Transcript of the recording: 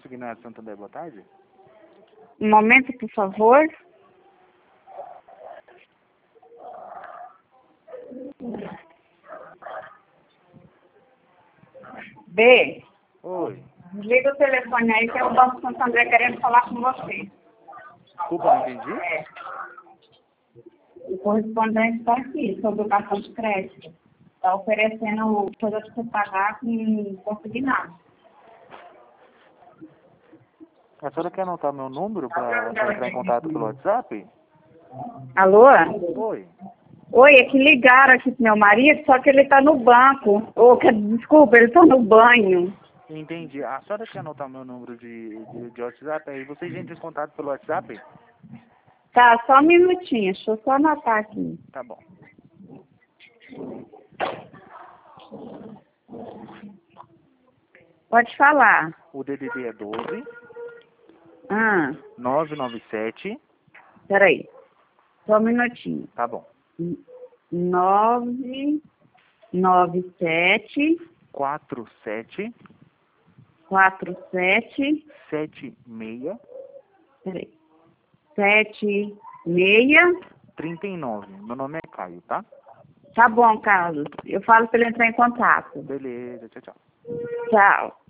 Consignado Santander, boa tarde. Um momento, por favor. B, Oi. desliga o telefone aí que é o Banco Santander querendo falar com você. Desculpa, não entendi. O correspondente está aqui, sobre o cartão de crédito. Está oferecendo coisa para você pagar com consignado. A senhora quer anotar meu número para entrar em contato pelo WhatsApp? Alô? Oi. Oi, é que ligaram aqui pro meu marido, só que ele está no banco. Desculpa, ele está no banho. Entendi. A senhora quer anotar meu número de WhatsApp? Aí vocês entram em contato pelo WhatsApp? Tá, só um minutinho, deixa eu só anotar aqui. Tá bom. Pode falar. O DDD é 12 Ah, 997. peraí. Só um minutinho. Tá bom. 997 47 47 76 peraí. 76. 39. Meu nome é Caio, tá? Tá bom, Carlos. Eu falo para ele entrar em contato. Beleza, tchau, tchau. Tchau.